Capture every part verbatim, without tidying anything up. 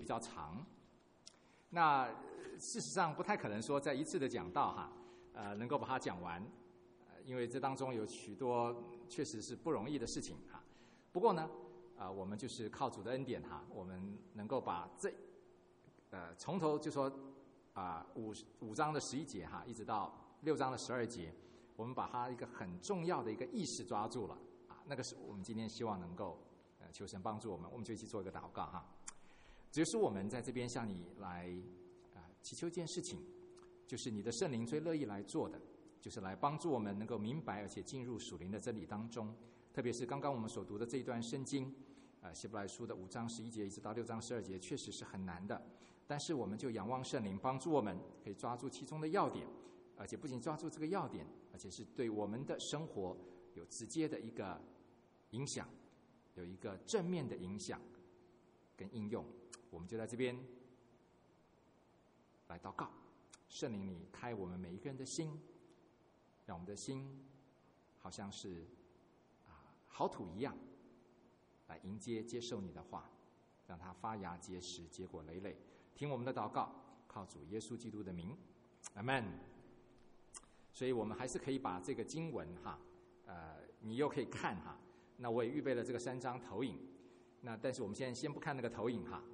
较长。那事实上不太可能说在一次的讲道哈，呃，能够把它讲完，呃，因为这当中有许多确实是不容易的事情哈。不过呢，啊、呃，我们就是靠主的恩典哈，我们能够把这，呃，从头就说啊、呃、五五章的十一节哈，一直到六章的十二节，我们把它一个很重要的一个意识抓住了啊，那个是我们今天希望能够呃求神帮助我们，我们就一起做一个祷告哈。只是我们在这边向你来啊、呃、祈求一件事情，就是你的圣灵最乐意来做的，就是来帮助我们能够明白而且进入属灵的真理当中。特别是刚刚我们所读的这一段圣经，啊、呃，希伯来书的五章十一节一直到六章十二节，确实是很难的。但是我们就仰望圣灵帮助我们，可以抓住其中的要点，而且不仅抓住这个要点，而且是对我们的生活有直接的一个影响，有一个正面的影响跟应用。我们就在这边来祷告，圣灵你开我们每一个人的心，让我们的心好像是啊好土一样，来迎接接受你的话，让它发芽结实，结果累累。听我们的祷告，靠主耶稣基督的名，阿们。所以我们还是可以把这个经文哈，呃，你又可以看哈。那我也预备了这个三张投影，那但是我们现在先不看那个投影哈。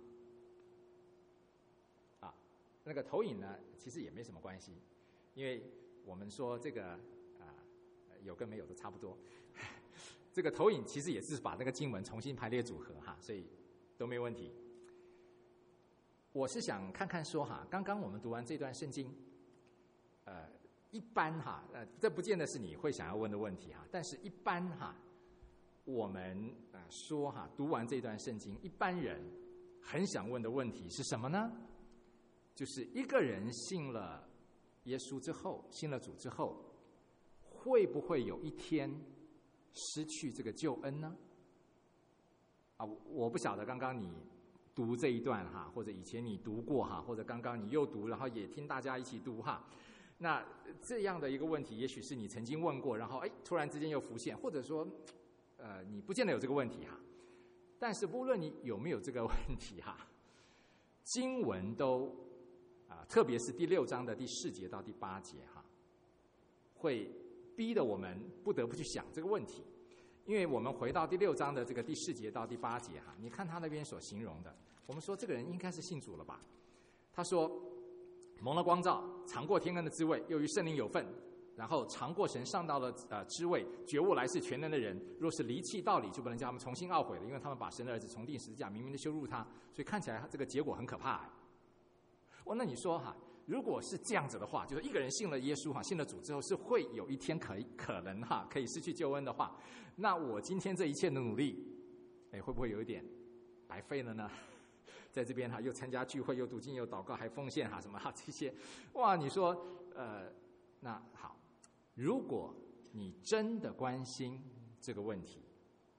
那个投影呢，其实也没什么关系，因为我们说这个啊、呃，有跟没有都差不多。这个投影其实也是把那个经文重新排列组合哈，所以都没问题。我是想看看说哈，刚刚我们读完这段圣经，呃，一般哈，呃，这不见得是你会想要问的问题哈，但是一般哈，我们啊、呃、说哈，读完这段圣经，一般人很想问的问题是什么呢？就是一个人信了耶稣之后，信了主之后，会不会有一天失去这个救恩呢？啊，我不晓得刚刚你读这一段哈，或者以前你读过哈，或者刚刚你又读，然后也听大家一起读哈。那这样的一个问题，也许是你曾经问过，然后哎，突然之间又浮现，或者说，呃，你不见得有这个问题哈。但是无论你有没有这个问题哈，经文都。啊，特别是第六章的第四节到第八节哈，会逼得我们不得不去想这个问题。因为我们回到第六章的这个第四节到第八节哈，你看他那边所形容的，我们说这个人应该是信主了吧？他说蒙了光照，尝过天恩的滋味，又与圣灵有份，然后尝过神上到了呃滋味，觉悟来世全能的人，若是离弃道理，就不能叫他们重新懊悔了，因为他们把神的儿子重定十字架，明明的羞辱他，所以看起来这个结果很可怕、哎。哦，那你说哈，如果是这样子的话，就是一个人信了耶稣哈，信了主之后是会有一天可以可能哈可以失去救恩的话，那我今天这一切的努力，哎，会不会有一点白费了呢？在这边哈，又参加聚会，又读经，又祷告，还奉献哈，什么哈这些，哇，你说呃，那好，如果你真的关心这个问题，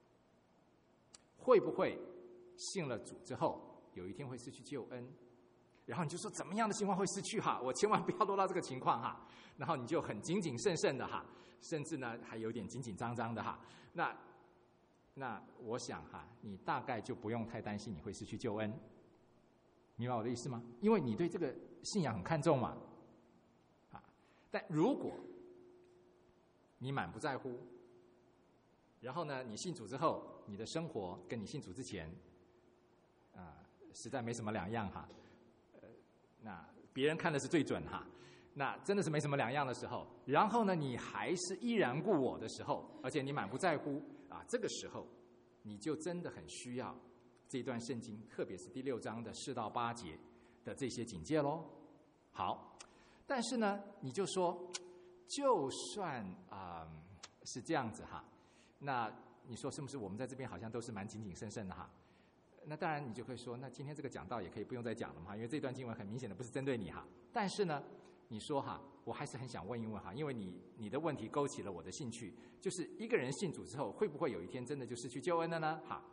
会不会信了主之后，有一天会失去救恩？然后你就说怎么样的情况会失去哈？我千万不要落到这个情况哈。然后你就很谨谨慎慎的哈，甚至呢还有点紧紧张张的哈。那那我想哈，你大概就不用太担心你会失去救恩，明白我的意思吗？因为你对这个信仰很看重嘛。啊，但如果你满不在乎，然后呢，你信主之后，你的生活跟你信主之前啊、呃，实在没什么两样哈。那别人看的是最准哈，那真的是没什么两样的时候，然后呢，你还是依然故我的时候，而且你满不在乎啊，这个时候你就真的很需要这段圣经，特别是第六章的四到八节的这些警戒咯。好，但是呢，你就说，就算啊、呃、是这样子哈，那你说是不是我们在这边好像都是蛮谨谨慎慎的哈？那当然，你就会说，那今天这个讲道也可以不用再讲了嘛，因为这段经文很明显的不是针对你哈。但是呢，你说哈，我还是很想问一问哈，因为你你的问题勾起了我的兴趣，就是一个人信主之后，会不会有一天真的就失去救恩了呢？哈，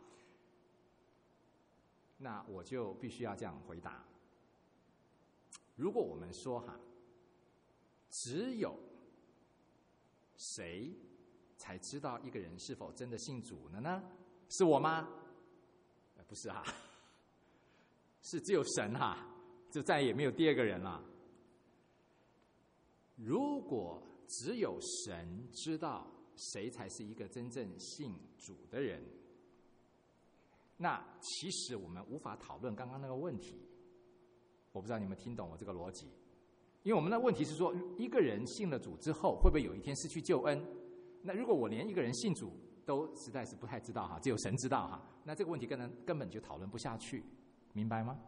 那我就必须要这样回答。如果我们说哈，只有谁才知道一个人是否真的信主了呢？是我吗？不是哈， 是只有神哈、啊，就再也没有第二个人了。如果只有神知道谁才是一个真正信主的人，那其实我们无法讨论刚刚那个问题。我不知道你们听懂我这个逻辑，因为我们的问题是说，一个人信了主之后，会不会有一天失去救恩？那如果我连一个人信主都实在是不太知道哈，只有神知道哈，那这个问题根本根本就讨论不下去，明白吗？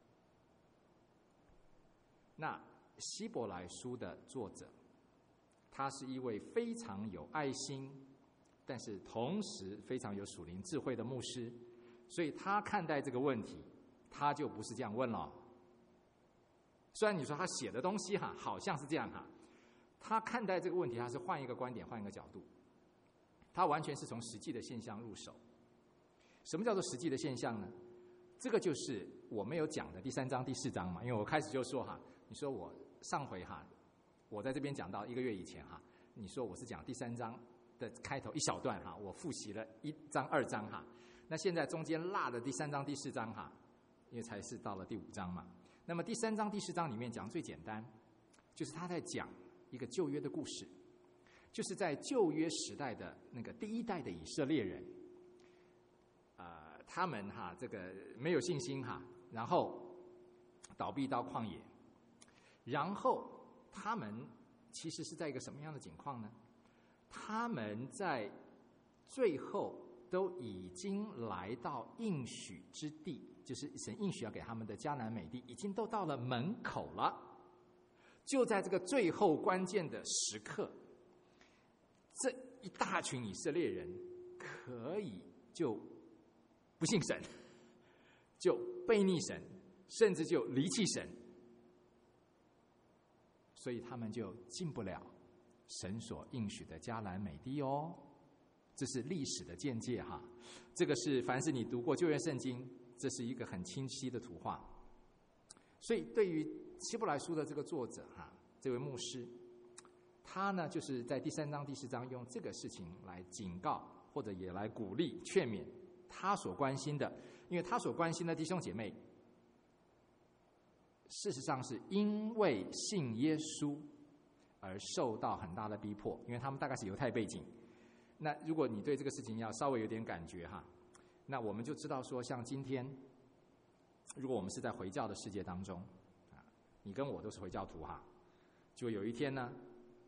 那希伯来书的作者，他是一位非常有爱心，但是同时非常有属灵智慧的牧师，所以他看待这个问题，他就不是这样问了。虽然你说他写的东西哈，好像是这样哈，他看待这个问题，他是换一个观点，换一个角度，他完全是从实际的现象入手。什么叫做实际的现象呢？这个就是我没有讲的第三章、第四章嘛，因为我开始就说哈，你说我上回哈，我在这边讲到一个月以前哈，你说我是讲第三章的开头一小段哈，我复习了一章、二章哈，那现在中间落的第三章、第四章哈，因为才是到了第五章嘛。那么第三章、第四章里面讲最简单，就是他在讲一个旧约的故事，就是在旧约时代的那个第一代的以色列人，呃，他们哈这个没有信心哈，然后倒闭到旷野，然后他们其实是在一个什么样的境况呢？他们在最后都已经来到应许之地，就是神应许要给他们的迦南美地，已经都到了门口了。就在这个最后关键的时刻，这一大群以色列人可以就不信神，就背逆神，甚至就离弃神，所以他们就进不了神所应许的迦南美地哦。这是历史的见解哈，这个是凡是你读过旧约圣经，这是一个很清晰的图画。所以对于希伯来书的这个作者哈，这位牧师，他呢就是在第三章、第四章用这个事情来警告，或者也来鼓励、劝勉他所关心的，因为他所关心的弟兄姐妹，事实上是因为信耶稣而受到很大的逼迫，因为他们大概是犹太背景。那如果你对这个事情要稍微有点感觉哈，那我们就知道说，像今天，如果我们是在回教的世界当中，啊，你跟我都是回教徒哈，就有一天呢，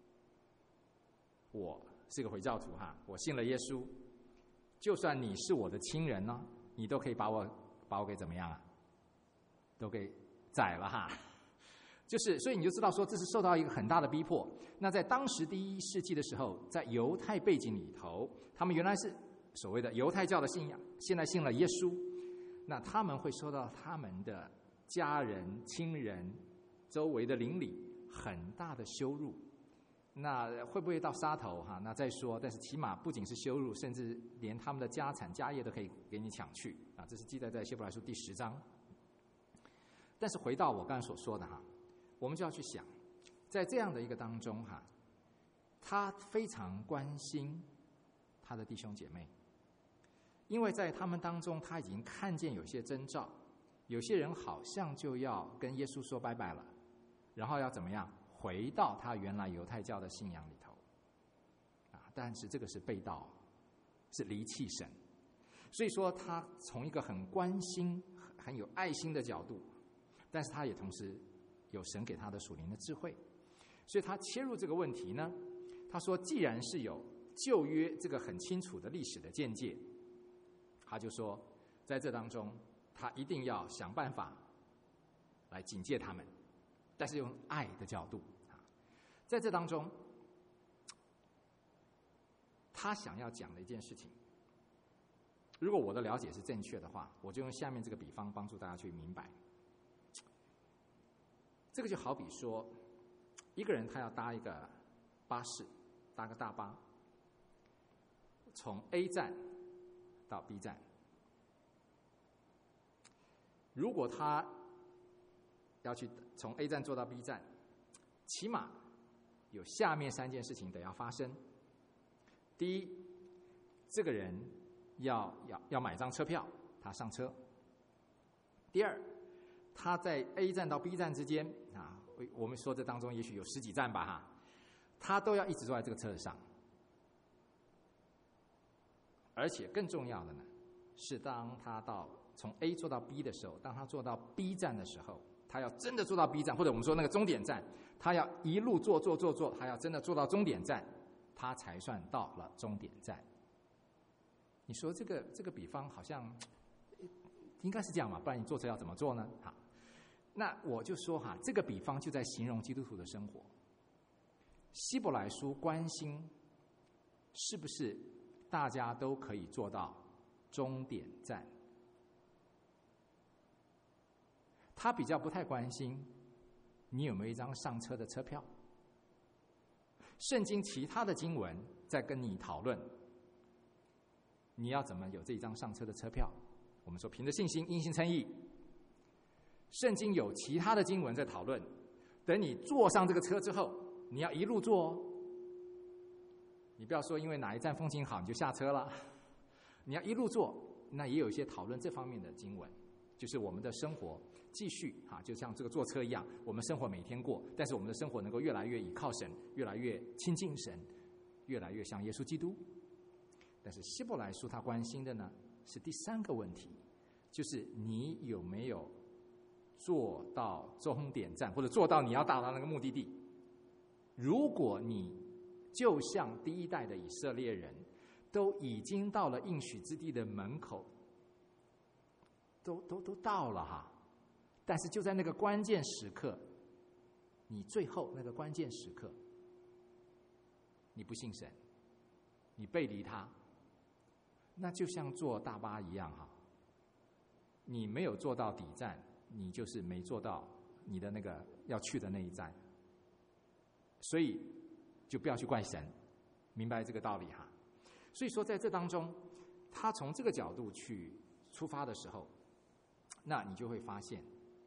我是个回教徒哈，我信了耶稣，就算你是我的亲人呢，你都可以把我把我给怎么样啊？都给宰了哈。就是，所以你就知道说，这是受到一个很大的逼迫。那在当时第一世纪的时候，在犹太背景里头，他们原来是所谓的犹太教的信仰，现在信了耶稣，那他们会受到他们的家人、亲人、周围的邻里很大的羞辱。那会不会到杀头哈？那再说，但是起码不仅是羞辱，甚至连他们的家产、家业都可以给你抢去啊！这是记载在希伯来书第十章。但是回到我刚才所说的哈。我们就要去想，在这样的一个当中哈，他非常关心他的弟兄姐妹，因为在他们当中他已经看见有些征兆，有些人好像就要跟耶稣说拜拜了，然后要怎么样回到他原来犹太教的信仰里头啊？但是这个是背道，是离弃神，所以说他从一个很关心、很有爱心的角度，但是他也同时有神给他的属灵的智慧，所以他切入这个问题呢，他说既然是有旧约这个很清楚的历史的见解，他就说在这当中他一定要想办法来警戒他们，但是用爱的角度。在这当中他想要讲的一件事情，如果我的了解是正确的话，我就用下面这个比方帮助大家去明白。这个就好比说，一个人他要搭一个巴士，搭个大巴，从 A 站到 B 站。如果他要去从 A 站坐到 B 站，起码有下面三件事情得要发生。第一，这个人要要要买张车票，他上车。第二， 他在 A 站到 B 站之间啊，我们说这当中也许有十几站吧哈，他都要一直坐在这个车子上。而且更重要的呢，是当他到从 A 坐到 B 的时候，当他坐到 B 站的时候，他要真的坐到 B 站，或者我们说那个终点站，他要一路坐坐坐坐，他要真的坐到终点站，他才算到了终点站。你说这个这个比方好像应该是这样嘛？不然你坐车要怎么坐呢？好，那我就说哈，这个比方就在形容基督徒的生活。希伯来书关心是不是大家都可以做到终点站，他比较不太关心你有没有一张上车的车票。圣经其他的经文在跟你讨论你要怎么有这张上车的车票。我们说凭着信心因信称义，圣经有其他的经文在讨论，等你坐上这个车之后，你要一路坐哦，你不要说因为哪一站风景好你就下车了，你要一路坐。那也有一些讨论这方面的经文，就是我们的生活继续哈，就像这个坐车一样，我们生活每天过，但是我们的生活能够越来越倚靠神，越来越亲近神，越来越像耶稣基督。但是希伯来书他关心的呢是第三个问题，就是你有没有坐到终点站，或者坐到你要到达那个目的地。如果你就像第一代的以色列人，都已经到了应许之地的门口，都都都到了哈，但是就在那个关键时刻，你最后那个关键时刻，你不信神，你背离他，那就像坐大巴一样哈，你没有坐到底站，你就是没坐到你的那个要去的那一站，所以就不要去怪神，明白这个道理哈。所以说在这当中，他从这个角度去出发的时候，那你就会发现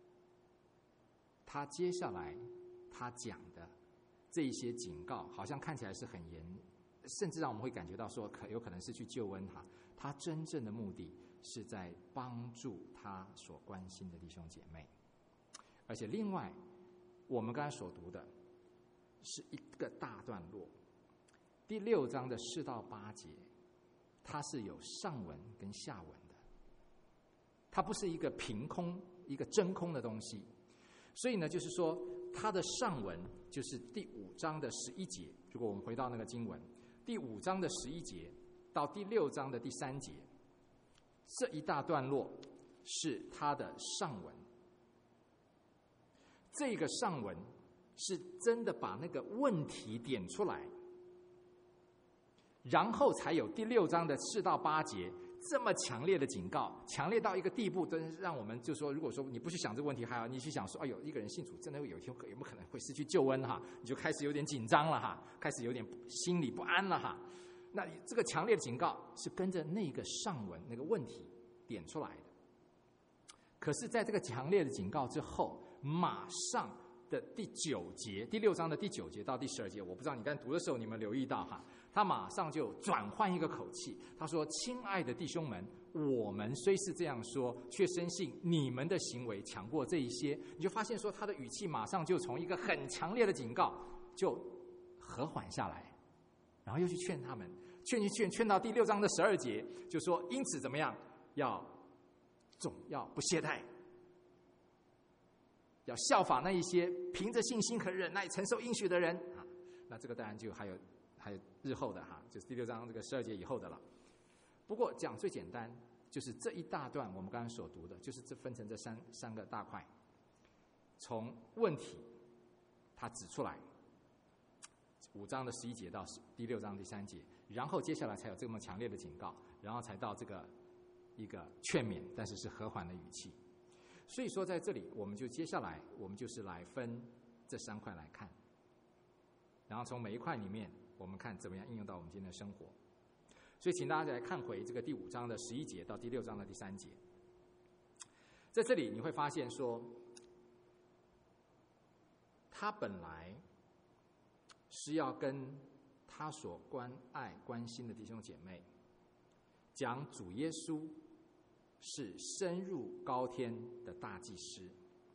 他接下来他讲的这一些警告好像看起来是很严，甚至让我们会感觉到说可有可能是去救恩他，他真正的目的是在帮助他所关心的弟兄姐妹。而且另外我们刚才所读的是一个大段落，第六章的四到八节，它是有上文跟下文的，它不是一个凭空一个真空的东西。所以呢，就是说它的上文就是第五章的十一节，如果我们回到那个经文，第五章的十一节到第六章的第三节，这一大段落是它的上文。这个上文是真的把那个问题点出来，然后才有第六章的四到八节这么强烈的警告，强烈到一个地步，真是让我们就说，如果说你不去想这个问题，还好你去想说，哎呦，一个人信主真的有一天有没有可能会失去救恩哈？你就开始有点紧张了哈，开始有点心里不安了哈。那你这个强烈的警告是跟着那个上文那个问题点出来的。可是在这个强烈的警告之后，马上的第九节，第六章的第九节到第十二节，我不知道你刚才读的时候你们留意到哈，他马上就转换一个口气，他说：“亲爱的弟兄们，我们虽是这样说，却深信你们的行为强过这一些。”你就发现说他的语气马上就从一个很强烈的警告就和缓下来，然后又去劝他们，劝去劝劝到第六章的十二节，就说：“因此怎么样，要总要不懈怠。”要效法那一些凭着信心和忍耐承受应许的人啊，那这个当然就还有还有日后的哈，就是第六章这个十二节以后的了。不过讲最简单，就是这一大段我们刚刚所读的，就是这分成这三三个大块，从问题他指出来，五章的十一节到第六章第三节，然后接下来才有这么强烈的警告，然后才到这个一个劝勉，但是是和缓的语气。所以说在这里我们就接下来我们就是来分这三块来看，然后从每一块里面我们看怎么样应用到我们今天的生活。所以请大家来看回这个第五章的十一节到第六章的第三节，在这里你会发现说，他本来是要跟他所关爱关心的弟兄姐妹讲主耶稣是深入高天的大祭司，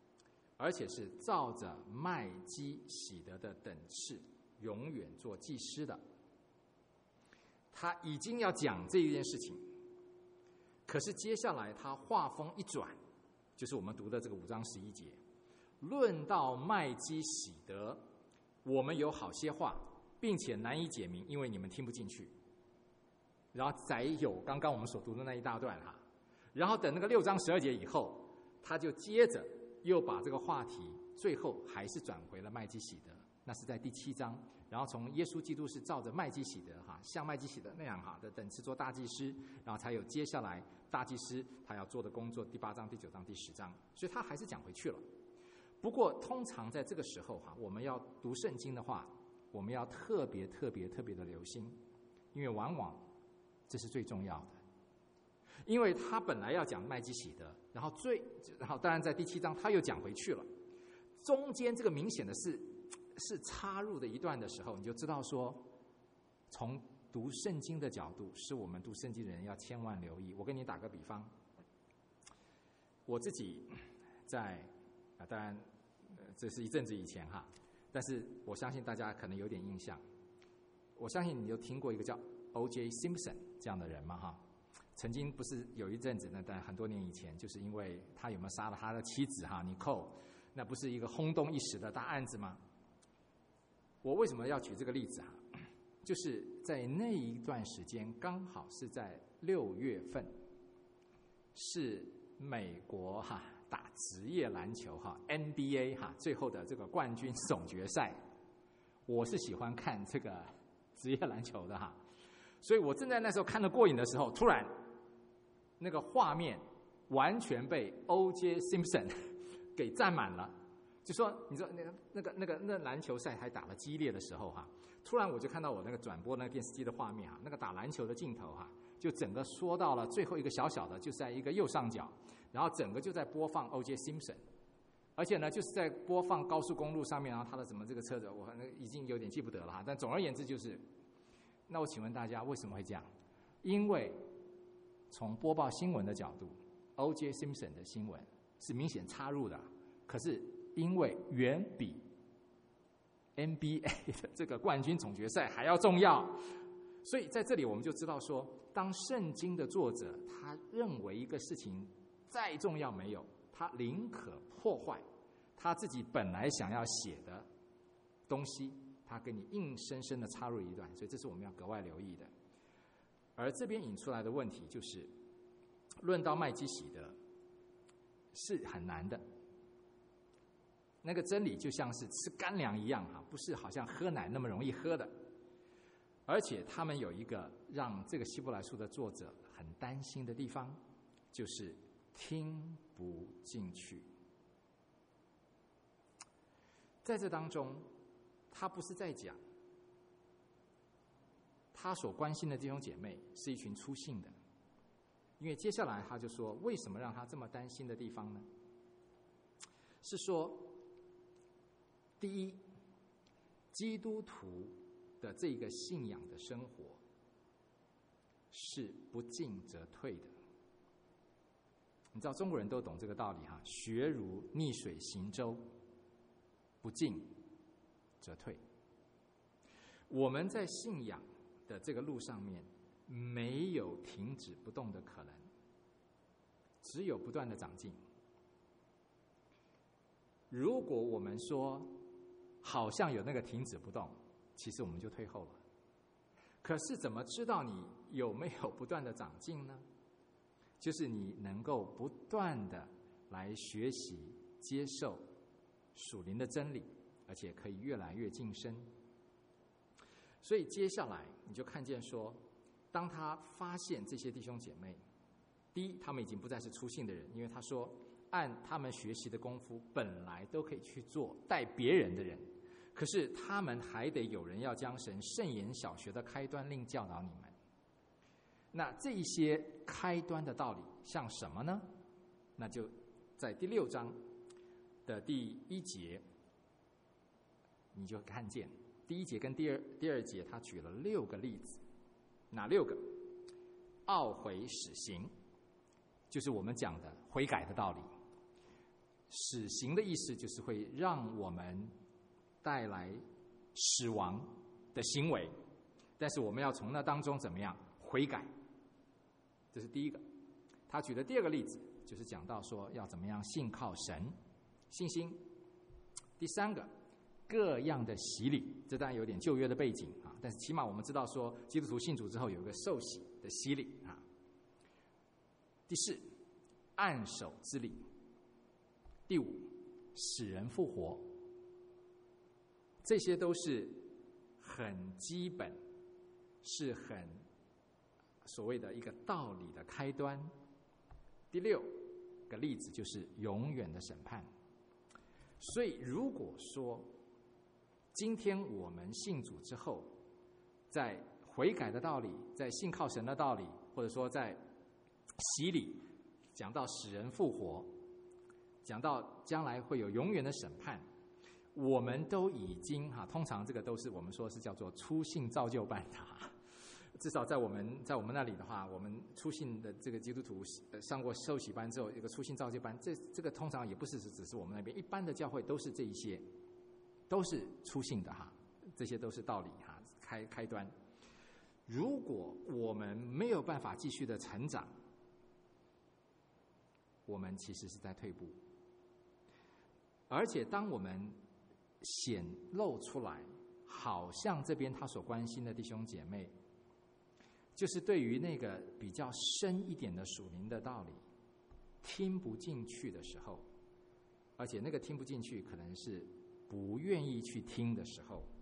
而且是照着麦基洗德的等次，永远做祭司的。他已经要讲这一件事情，可是接下来他话锋一转，就是我们读的这个五章十一节，论到麦基洗德，我们有好些话，并且难以解明，因为你们听不进去。然后再有刚刚我们所读的那一大段哈，然后等那个六章十二节以后，他就接着又把这个话题最后还是转回了麦基洗德，那是在第七章。然后从耶稣基督是照着麦基洗德哈，像麦基洗德那样哈的等次做大祭司，然后才有接下来大祭司他要做的工作，第八章、第九章、第十章，所以他还是讲回去了。不过通常在这个时候哈，我们要读圣经的话，我们要特别特别特别的留心，因为往往这是最重要的。因为他本来要讲麦基洗德，然后最然后当然在第七章他又讲回去了，中间这个明显的是是插入的一段的时候，你就知道说，从读圣经的角度，是我们读圣经的人要千万留意。我跟你打个比方，我自己在啊，当然、呃、这是一阵子以前哈，但是我相信大家可能有点印象。我相信你有听过一个叫 O J Simpson 这样的人嘛哈？曾经不是有一阵子呢，但很多年以前，就是因为他有没有杀了他的妻子哈尼寇，那不是一个轰动一时的大案子吗？我为什么要举这个例子啊？就是在那一段时间，刚好是在六月份，是美国哈打职业篮球哈 N B A 哈最后的这个冠军总决赛。我是喜欢看这个职业篮球的哈，所以我正在那时候看得过瘾的时候，突然那个画面完全被 O J Simpson 给占满了。就说你说那个那个那个那篮球赛还打得激烈的时候哈，突然我就看到我那个转播那个电视机的画面哈，那个打篮球的镜头哈，就整个缩到了最后一个小小的，就在一个右上角，然后整个就在播放 O J Simpson， 而且呢就是在播放高速公路上面啊，他的什么这个车子我已经有点记不得了哈，但总而言之就是，那我请问大家为什么会这样？因为从播报新闻的角度 ，O J Simpson 的新闻是明显插入的，可是因为远比 N B A 的这个冠军总决赛还要重要，所以在这里我们就知道说，当圣经的作者他认为一个事情再重要没有，他宁可破坏他自己本来想要写的东西，他给你硬生生的插入一段，所以这是我们要格外留意的。而这边引出来的问题就是，论到麦基洗德是很难的。那个真理就像是吃干粮一样哈，不是好像喝奶那么容易喝的。而且他们有一个让这个希伯来书的作者很担心的地方，就是听不进去。在这当中，他不是在讲他所关心的弟兄姐妹是一群粗信的，因为接下来他就说，为什么让他这么担心的地方呢？是说，第一，基督徒的这个信仰的生活是不进则退的。你知道中国人都懂这个道理哈，学如逆水行舟，不进则退。我们在信仰的这个路上面没有停止不动的可能，只有不断的长进。如果我们说好像有那个停止不动，其实我们就退后了。可是怎么知道你有没有不断的长进呢？就是你能够不断的来学习接受属灵的真理，而且可以越来越晋升。所以接下来你就看见说，当他发现这些弟兄姐妹，第一，他们已经不再是粗信的人，因为他说按他们学习的功夫本来都可以去做带别人的人，可是他们还得有人要将神圣言小学的开端令教导你们。那这一些开端的道理像什么呢？那就在第六章的第一节，你就看见第一节跟第二第二节，他举了六个例子。哪六个？懊悔始行，就是我们讲的悔改的道理； 死刑的意思就是会让我们带来死亡的行为，但是我们要从那当中怎么样悔改，这是第一个。他举的第二个例子就是讲到说要怎么样信靠神，信心。第三个，各样的洗礼，这当然有点旧约的背景啊，但是起码我们知道说基督徒信主之后有一个受洗的洗礼啊。第四，按手之礼。第五，使人复活。这些都是很基本，是很所谓的一个道理的开端。第六个例子就是永远的审判。所以如果说今天我们信主之后，在悔改的道理，在信靠神的道理，或者说在洗礼，讲到使人复活，讲到将来会有永远的审判，我们都已经哈，通常这个都是我们说是叫做初信造就班的，至少在我们在我们那里的话，我们初信的这个基督徒上过受洗班之后，一个初信造就班，这这个通常也不是只是我们那边，一般的教会都是这一些，都是初信的哈，这些都是道理哈，开开端。如果我们没有办法继续的成长，我们其实是在退步。而且当我们显露出来，好像这边他所关心的弟兄姐妹，就是对于那个比较深一点的属灵的道理听不进去的时候，而且那个听不进去可能是不愿意去听的时候，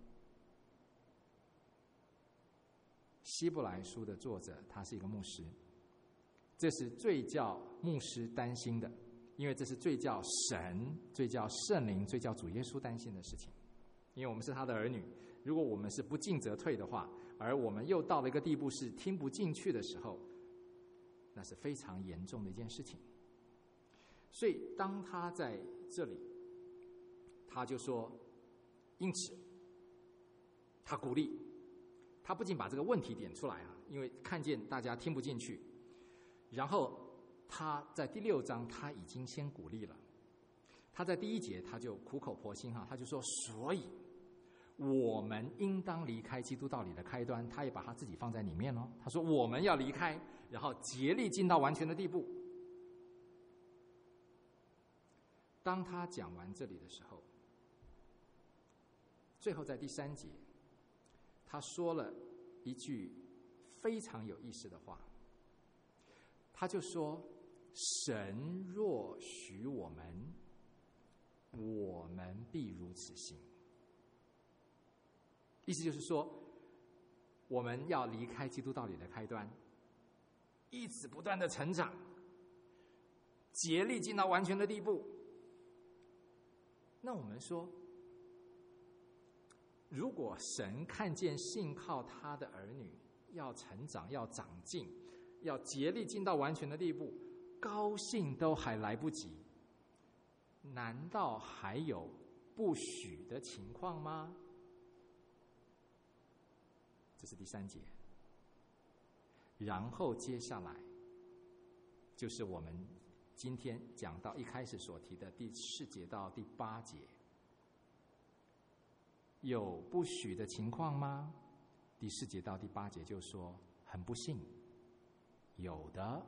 希伯来书的作者他是一个牧师，这是最叫牧师担心的，因为这是最叫神、最叫圣灵、最叫主耶稣担心的事情。因为我们是他的儿女，如果我们是不进则退的话，而我们又到了一个地步是听不进去的时候，那是非常严重的一件事情。所以当他在这里，他就说，因此他鼓励，他不仅把这个问题点出来啊，因为看见大家听不进去，然后他在第六章他已经先鼓励了。他在第一节他就苦口婆心哈，他就说，所以我们应当离开基督道理的开端，他也把他自己放在里面哦。他说我们要离开，然后竭力进到完全的地步。当他讲完这里的时候，最后在第三节，他说了一句非常有意思的话，他就说：神若许我们，我们必如此行。意思就是说，我们要离开基督道理的开端，一直不断的成长，竭力进到完全的地步。那我们说，如果神看见信靠他的儿女要成长、要长进、要竭力进到完全的地步，高兴都还来不及，难道还有不许的情况吗？这是第三节。然后接下来就是我们今天讲到一开始所提的第四节到第八节，有不许的情况吗？第四节到第八节就说，很不幸，有的，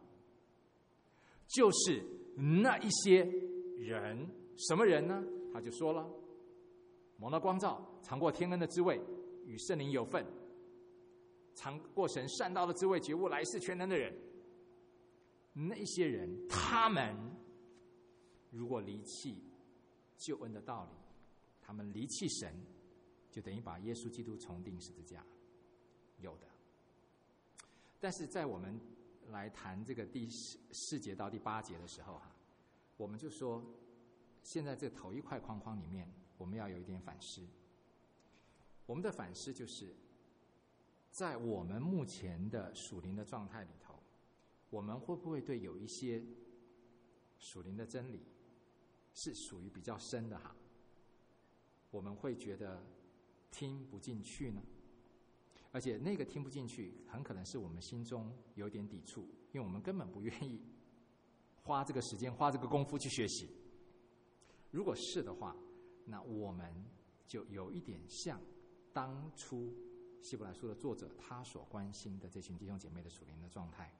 就是那一些人，什么人呢？他就说了，蒙了光照，尝过天恩的滋味，与圣灵有份，尝过神善道的滋味，觉悟来世全能的人。那些人，他们如果离弃救恩的道理，他们离弃神，就等于把耶稣基督重钉十字架，有的。但是在我们来谈这个第四节到第八节的时候哈，我们就说，现在这头一块框框里面，我们要有一点反思。我们的反思就是，在我们目前的属灵的状态里头，我们会不会对有一些属灵的真理是属于比较深的哈，我们会觉得听不进去呢？而且那个听不进去，很可能是我们心中有点抵触，因为我们根本不愿意花这个时间、花这个功夫去学习。 如果是的话，那我们就有一点像当初希伯来书的作者他所关心的这群弟兄姐妹的属灵的状态。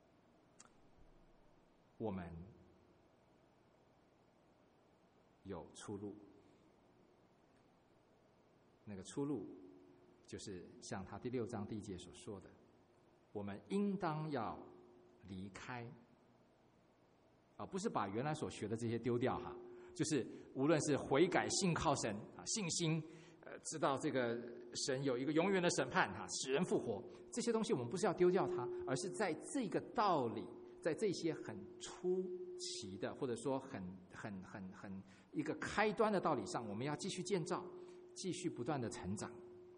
我们有出路，那个出路就是像他第六章第一节所说的，我们应当要离开，啊，不是把原来所学的这些丢掉哈，就是无论是悔改、信靠神啊、信心，呃，知道这个神有一个永远的审判哈，使人复活，这些东西我们不是要丢掉它，而是在这个道理，在这些很初期的，或者说很很很很一个开端的道理上，我们要继续建造，继续不断的成长。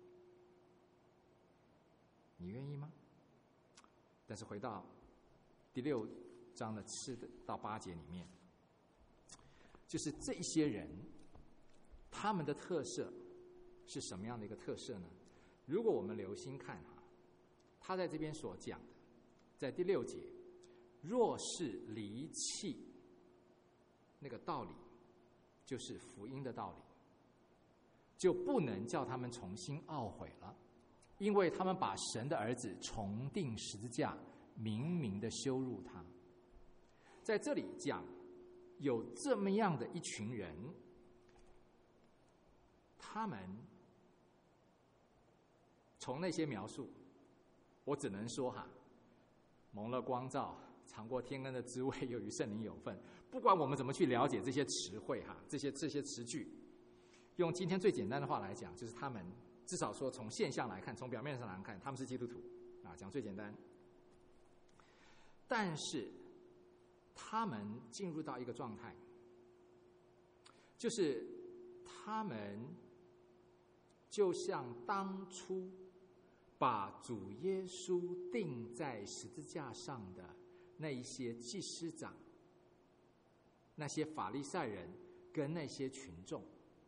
你愿意吗？但是回到第六章的四到八节里面，就是这些人他们的特色是什么样的一个特色呢？如果我们留心看哈，他在这边所讲的，在第六节，若是离弃那个道理，就是福音的道理，就不能叫他们重新懊悔了，因为他们把神的儿子重钉十字架，明明的羞辱他。在这里讲有这么样的一群人，他们从那些描述，我只能说哈，蒙了光照，尝过天恩的滋味，又与圣灵有份。不管我们怎么去了解这些词汇哈，这些这些词句，用今天最简单的话来讲，就是他们至少说从现象来看，从表面上来看，他们是基督徒啊，讲最简单。但是他们进入到一个状态，就是他们就像当初把主耶稣钉在十字架上的那一些祭司长、那些法利赛人跟那些群众，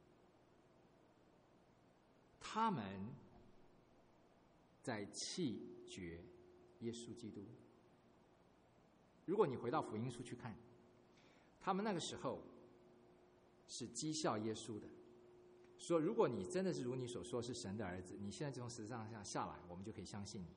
他们在弃绝耶稣基督。如果你回到福音书去看，他们那个时候是讥笑耶稣的，说如果你真的是如你所说是神的儿子，你现在就从十字架上下来，我们就可以相信你。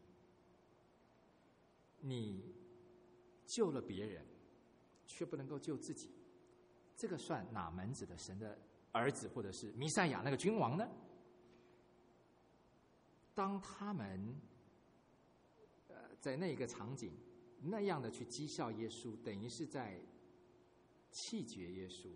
你救了别人，却不能够救自己，这个算哪门子的神的儿子，或者是弥赛亚那个君王呢？当他们呃在那个场景那样的去讥笑耶稣，等于是在弃绝耶稣，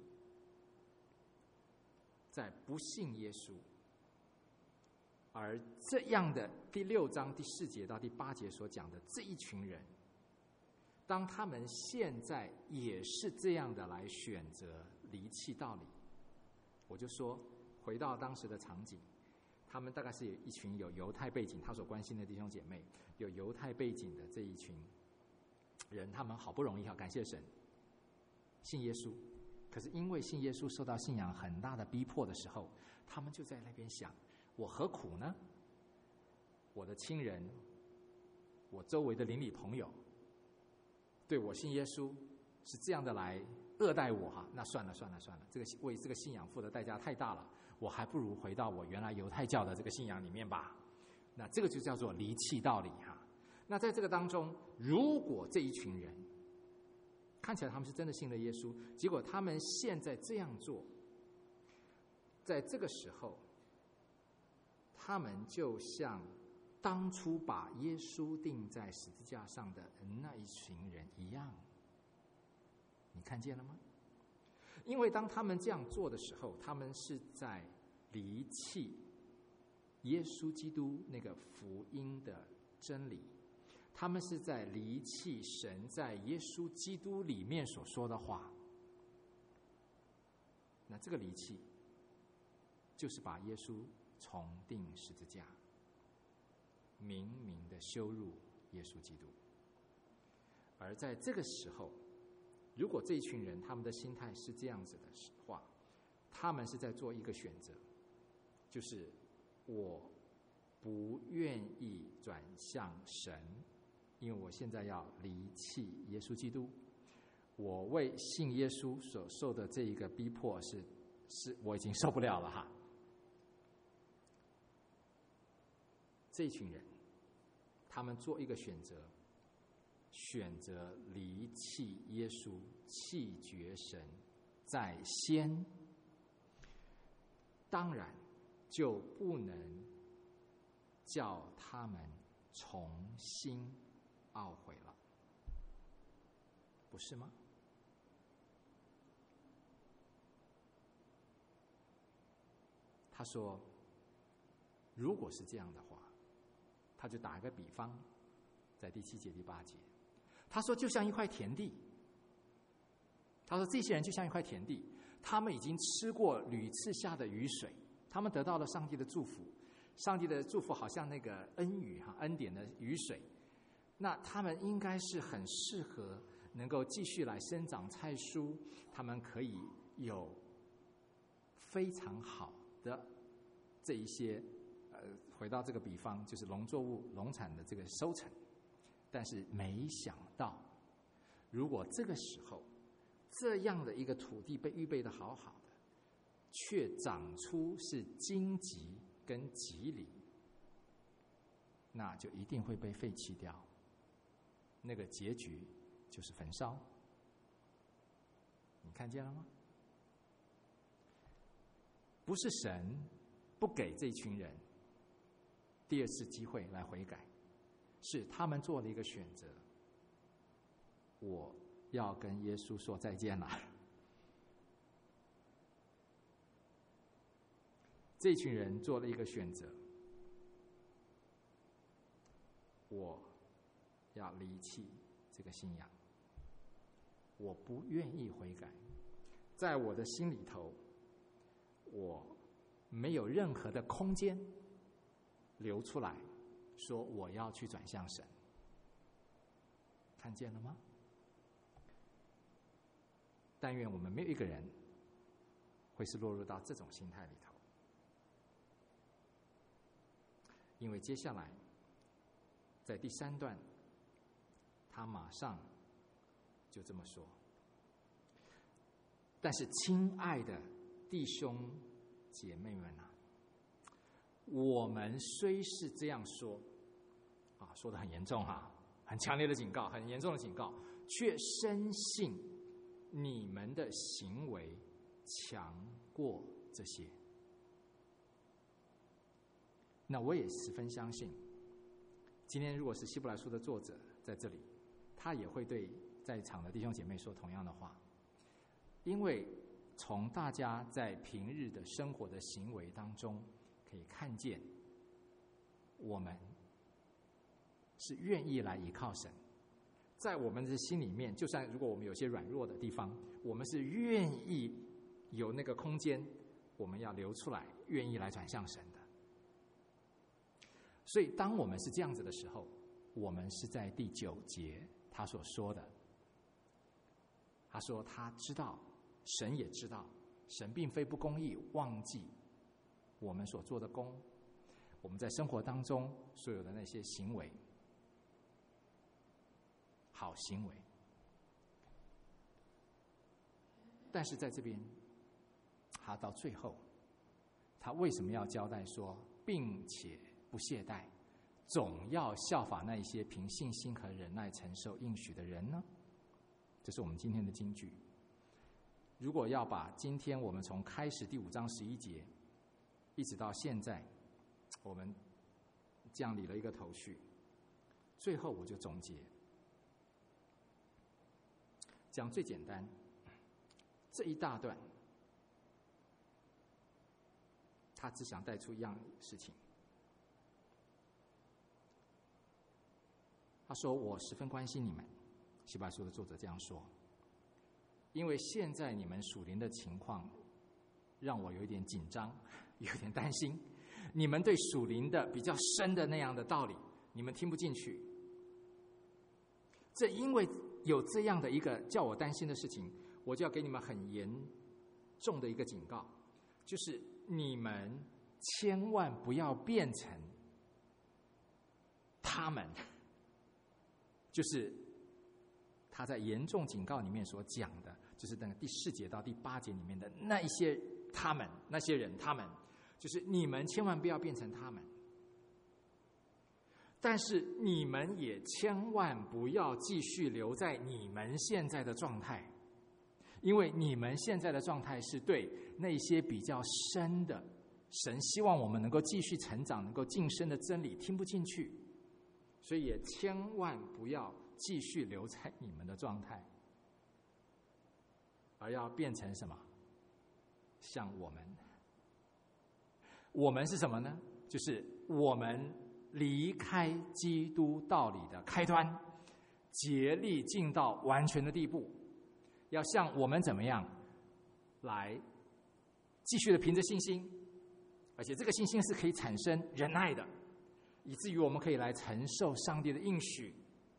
在不信耶稣。而这样的第六章第四节到第八节所讲的这一群人，当他们现在也是这样的来选择离弃道理，我就说回到当时的场景，他们大概是有一群有犹太背景，他所关心的弟兄姐妹，有犹太背景的这一群人，他们好不容易，好感谢神信耶稣，可是因为信耶稣受到信仰很大的逼迫的时候，他们就在那边想，我何苦呢？我的亲人，我周围的邻里朋友对我信耶稣是这样的来恶待我哈，那算了算了算了，这个为这个信仰付的代价太大了，我还不如回到我原来犹太教的这个信仰里面吧。那这个就叫做离弃道理哈。那在这个当中，如果这一群人看起来他们是真的信了耶稣，结果他们现在这样做，在这个时候，他们就像当初把耶稣钉在十字架上的那一群人一样，你看见了吗？因为当他们这样做的时候，他们是在离弃耶稣基督那个福音的真理，他们是在离弃神在耶稣基督里面所说的话。那这个离弃就是把耶稣重钉十字架，明明的羞辱耶稣基督。而在这个时候，如果这一群人他们的心态是这样子的话，他们是在做一个选择，就是我不愿意转向神，因为我现在要离弃耶稣基督， 我为信耶稣所受的这一个逼迫是是我已经受不了了哈。这一群人，他们做一个选择，选择离弃耶稣，弃绝神在先，当然就不能叫他们重新懊悔了，不是吗？他说，如果是这样的话，他就打一个比方，在第七节、第八节，他说就像一块田地。他说这些人就像一块田地，他们已经吃过屡次下的雨水，他们得到了上帝的祝福，上帝的祝福好像那个恩雨哈，恩典的雨水，那他们应该是很适合能够继续来生长菜蔬，他们可以有非常好的这一些呃，回到这个比方，就是农作物、农产的这个收成。但是没想到，如果这个时候这样的一个土地被预备的好好的，却长出是荆棘跟棘藜，那就一定会被废弃掉，那个结局就是焚烧。你看见了吗？不是神不给这群人第二次机会来悔改，是他们做了一个选择，我要跟耶稣说再见了。这群人做了一个选择，我要离弃这个信仰，我不愿意悔改，在我的心里头，我没有任何的空间留出来说我要去转向神。看见了吗？但愿我们没有一个人会是落入到这种心态里头，因为接下来在第三段他马上就这么说，但是亲爱的弟兄姐妹们啊，我们虽是这样说啊，说得很严重哈，很强烈的警告，很严重的警告，却深信你们的行为强过这些。那我也十分相信，今天如果是希伯来书的作者在这里，他也会对在场的弟兄姐妹说同样的话，因为从大家在平日的生活的行为当中可以看见，我们是愿意来依靠神，在我们的心里面，就算如果我们有些软弱的地方，我们是愿意有那个空间，我们要留出来，愿意来转向神的。所以当我们是这样子的时候，我们是在第九节他所说的，他说他知道，神也知道，神并非不公义，忘记我们所做的功，我们在生活当中所有的那些行为，好行为。但是在这边他到最后，他为什么要交代说并且不懈怠，总要效法那一些凭信心和忍耐承受应许的人呢？这是我们今天的金句。如果要把今天我们从开始第五章十一节一直到现在，我们这样理了一个头绪，最后我就总结，讲最简单，这一大段他只想带出一样事情。他说我十分关心你们，希伯来书的作者这样说，因为现在你们属灵的情况让我有一点紧张，有点担心，你们对属灵的比较深的那样的道理你们听不进去，这因为有这样的一个叫我担心的事情，我就要给你们很严重的一个警告，就是你们千万不要变成他们，就是他在严重警告里面所讲的，就是那个第四节到第八节里面的那一些他们那些人，他们就是你们千万不要变成他们，但是你们也千万不要继续留在你们现在的状态，因为你们现在的状态是对那些比较深的神希望我们能够继续成长能够晋升的真理听不进去，所以也千万不要继续留在你们的状态，而要变成什么？像我们。我们是什么呢？就是我们离开基督道理的开端，竭力进到完全的地步，要像我们怎么样来继续的凭着信心，而且这个信心是可以产生忍耐的，以至于我们可以来承受上帝的应许，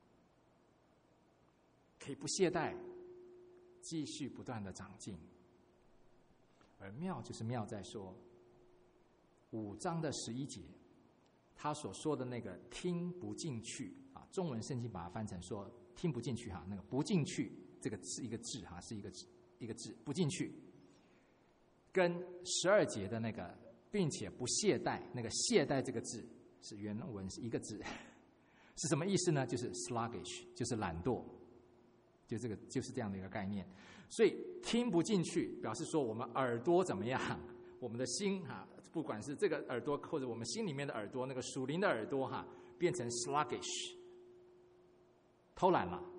可以不懈怠，继续不断的长进。而妙就是妙在说五章的十一节，他所说的那个听不进去啊，中文圣经把它翻成说听不进去哈，那个不进去这个是一个字哈，是一个一个字不进去，跟十二节的那个并且不懈怠，那个懈怠这个字是原文是一个字，是什么意思呢？就是 sluggish， 就是懒惰，就这个就是这样的一个概念。所以听不进去表示说我们耳朵怎么样，我们的心哈，不管是这个耳朵或者我们心里面的耳朵，那个属灵的耳朵哈，变成 sluggish， 偷懒了。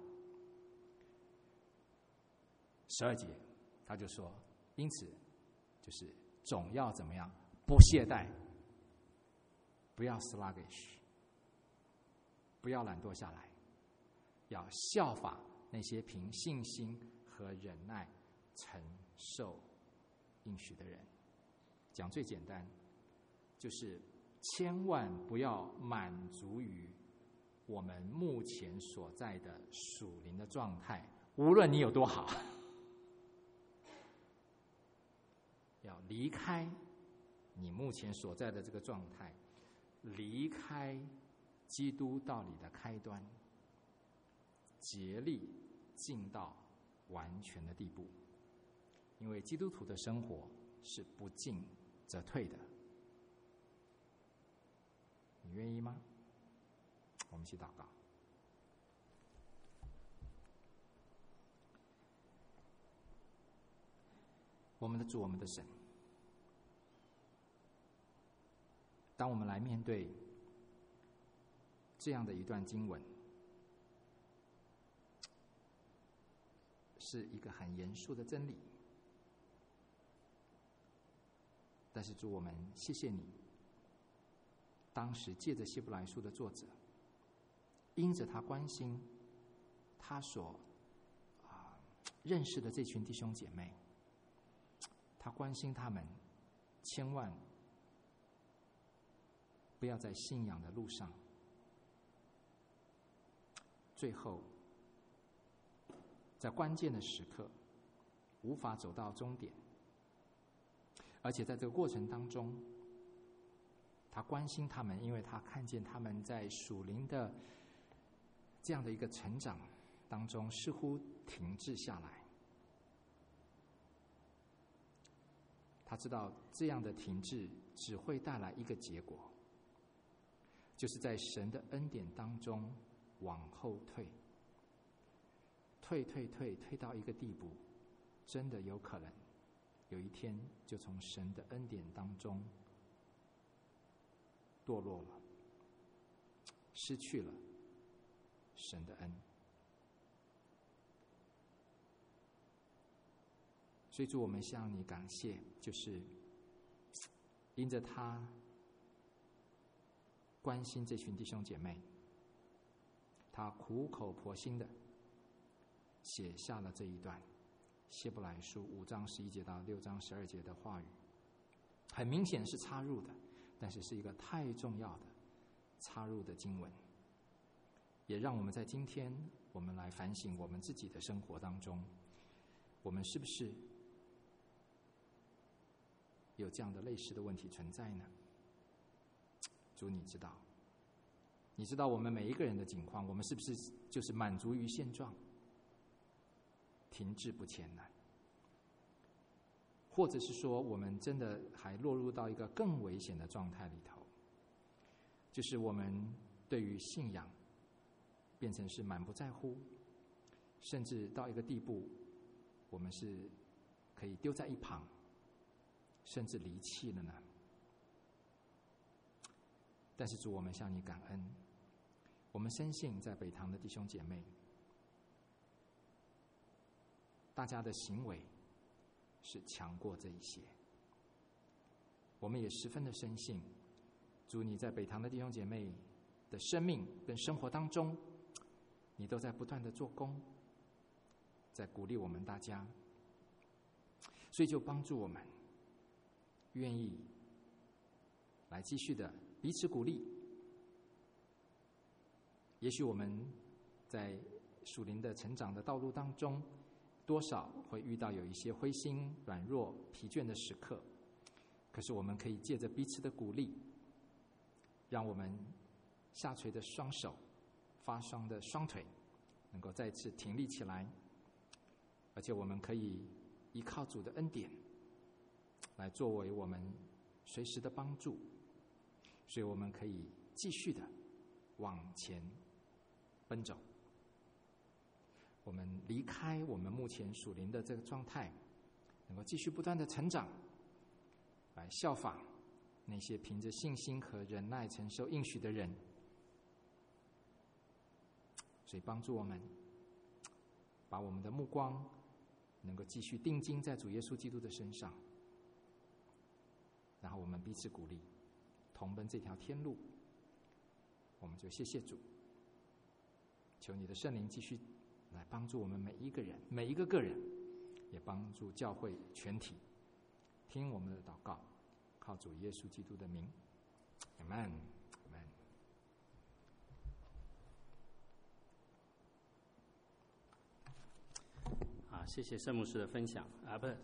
十二节他就说，因此就是总要怎么样，不懈怠，不要 sluggish， 不要懒惰下来，要效法那些凭信心和忍耐承受应许的人。讲最简单，就是千万不要满足于我们目前所在的属灵的状态，无论你有多好，要离开你目前所在的这个状态，离开基督道理的开端，竭力进到完全的地步。因为基督徒的生活是不进则退的，你愿意吗？我们一起祷告。我们的主，我们的神，当我们来面对这样的一段经文，是一个很严肃的真理，但是主，我们谢谢你，当时借着希伯来书的作者，因着他关心他所、啊、认识的这群弟兄姐妹，他关心他们千万不要在信仰的路上最后在关键的时刻无法走到终点，而且在这个过程当中，他关心他们，因为他看见他们在属灵的这样的一个成长当中似乎停滞下来。他知道这样的停滞只会带来一个结果，就是在神的恩典当中往后退，退退退退到一个地步，真的有可能有一天就从神的恩典当中堕落了，失去了神的恩。所以主，我们向你感谢，就是因着他关心这群弟兄姐妹，他苦口婆心的写下了这一段希伯来书五章十一节到六章十二节的话语，很明显是插入的，但是是一个太重要的插入的经文，也让我们在今天我们来反省我们自己的生活当中，我们是不是有这样的类似的问题存在呢？主，你知道，你知道我们每一个人的境况，我们是不是就是满足于现状， 停滞不前了，或者是说我们真的还落入到一个更危险的状态里头，就是我们对于信仰变成是满不在乎，甚至到一个地步，我们是可以丢在一旁，甚至离弃了呢？但是主，我们向你感恩，我们深信在北堂的弟兄姐妹，大家的行为是强过这一些。我们也十分的深信，主，你在北堂的弟兄姐妹的生命跟生活当中，你都在不断的做工，在鼓励我们大家，所以就帮助我们愿意来继续的彼此鼓励。也许我们在属灵的成长的道路当中，多少会遇到有一些灰心、软弱、疲倦的时刻，可是我们可以借着彼此的鼓励，让我们下垂的双手、发双的双腿能够再次挺立起来，而且我们可以依靠主的恩典来作为我们随时的帮助，所以我们可以继续的往前奔走。我们离开我们目前属灵的这个状态，能够继续不断的成长，来效法那些凭着信心和忍耐承受应许的人。所以帮助我们把我们的目光能够继续定睛在主耶稣基督的身上，然后我们彼此鼓励，同奔这条天路。我们就谢谢主，求你的圣灵继续来帮助我们每一个人，每一个个人，也帮助教会全体听我们的祷告，靠主耶稣基督的名，阿们，阿们。 啊，谢谢圣牧师的分享啊，不是。